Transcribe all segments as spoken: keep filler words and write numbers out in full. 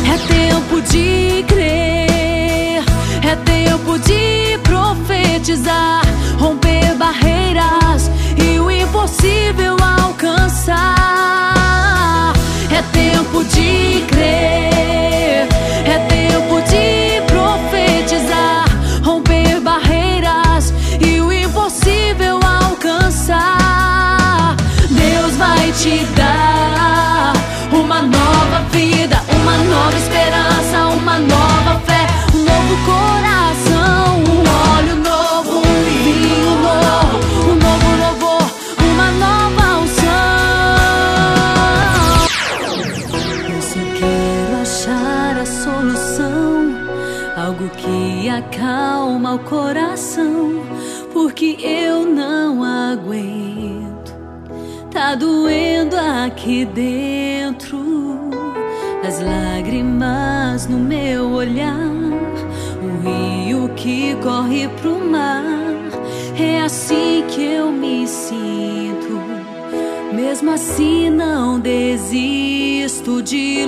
É tempo de crer, é tempo de profetizar, romper barreiras e o impossível alcançar. É tempo de crer, é tempo de profetizar, romper barreiras e o impossível alcançar. Deus vai te dar uma nova vida, uma nova esperança, uma nova fé, um novo coração, um óleo novo, um vinho novo, um novo louvor, uma nova unção. Eu só quero achar a solução, algo que acalma o coração, porque eu não aguento, tá doendo aqui dentro. As lágrimas no meu olhar, um rio que corre pro mar. É assim que eu me sinto, mesmo assim não desisto de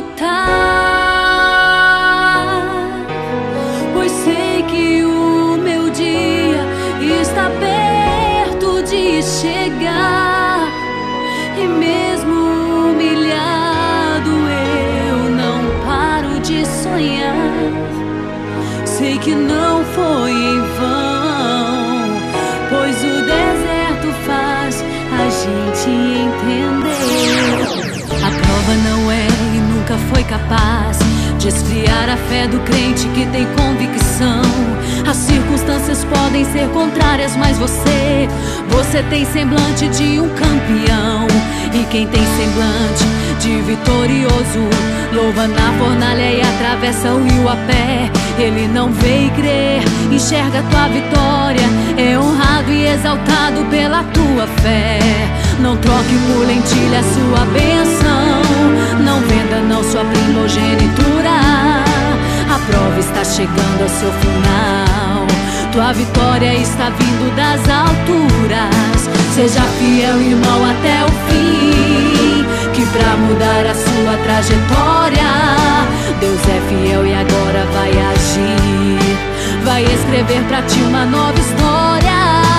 lutar, pois sei que o meu dia está perto de chegar. E mesmo humilhado eu não paro de sonhar. Sei que não foi em vão, pois o deserto faz a gente entender. A prova não é e nunca foi capaz de esfriar a fé do crente que tem convicção. As circunstâncias podem ser contrárias, mas você, você tem semblante de um campeão. E quem tem semblante de vitorioso, louva na fornalha e atravessa o rio a pé. Ele não vê e crê, enxerga a tua vitória, é honrado e exaltado pela tua fé. Não troque por lentilha a sua bênção, não venda não sua primogenitura. A prova está chegando ao seu final, tua vitória está vindo das alturas. Seja fiel, irmão, até o fim, que pra mudar a sua trajetória, Deus é fiel e agora vai agir, vai escrever pra ti uma nova história.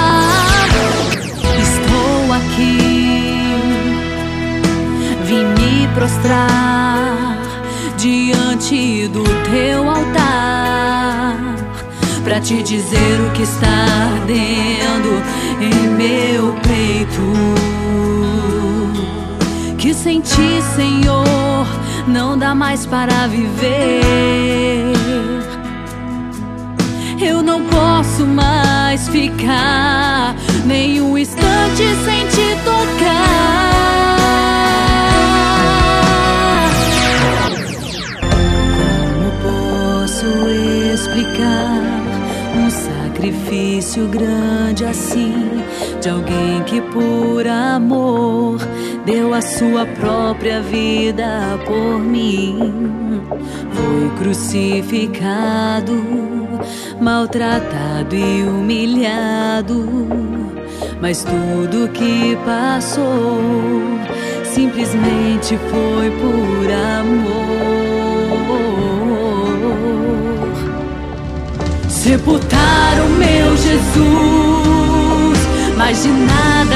Estou aqui, vim me prostrar diante do teu altar, pra te dizer o que está ardendo em meu peito. Que sem ti, Senhor, não dá mais para viver. Eu não posso mais ficar nem um instante sem te tocar. Como posso explicar um sacrifício grande assim, de alguém que por amor deu a sua própria vida por mim? Foi crucificado, maltratado e humilhado, mas tudo que passou simplesmente foi por amor. Sepultaram meu Jesus, mas de nada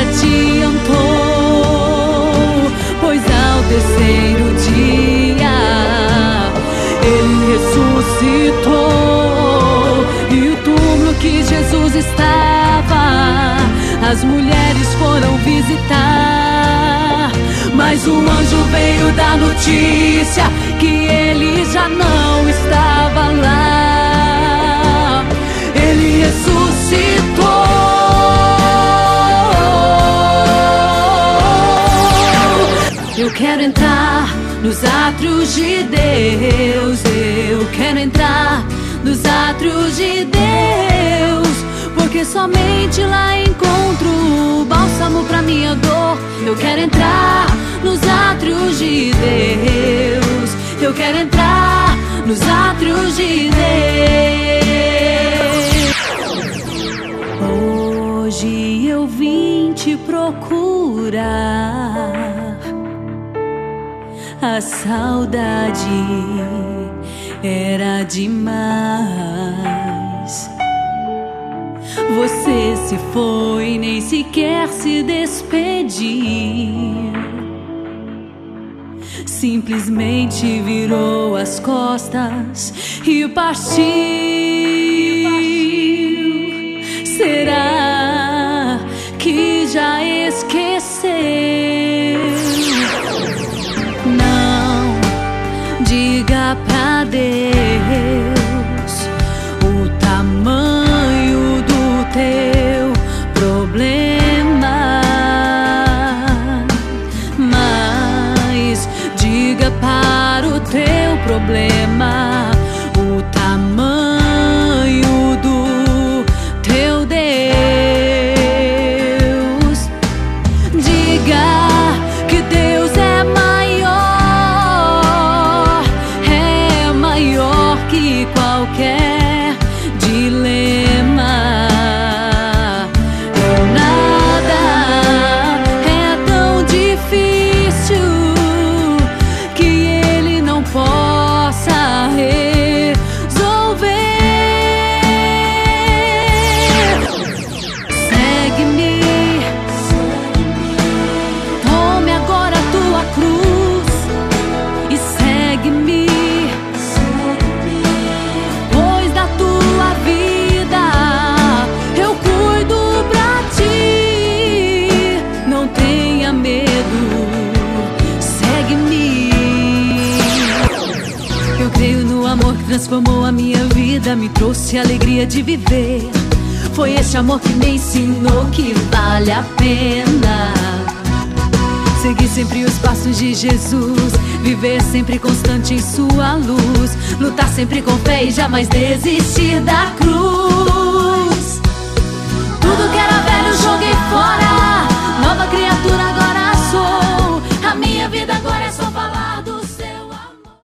adiantou, pois ao terceiro dia Ele ressuscitou. E o túmulo que Jesus estava, as mulheres foram visitar, mas o anjo veio dar notícia que Ele já não estava lá. Ele ressuscitou. Eu quero entrar nos átrios de Deus, eu quero entrar nos átrios de Deus, porque somente lá encontro bálsamo pra minha dor. Eu quero entrar nos átrios de Deus, eu quero entrar nos átrios de Deus. Hoje eu vim te procurar, a saudade era demais. Você se foi, nem sequer se despedir. Simplesmente virou as costas e partiu. Será que já esqueceu? Não diga pra Deus o tamanho do teu problema, mas diga para o teu problema o tamanho do teu Deus. Diga que Deus é maior, é maior que qualquer dilema. Nada é tão difícil que Ele não possa resolver. Segue-me, tome agora a tua cruz e segue-me, pois da tua vida eu cuido pra ti. Não tenha medo, segue-me. Eu creio no amor que transformou a minha vida, me trouxe a alegria de viver. Foi esse amor que me ensinou que vale a pena seguir sempre os passos de Jesus, viver sempre constante em sua luz, lutar sempre com fé e jamais desistir da cruz.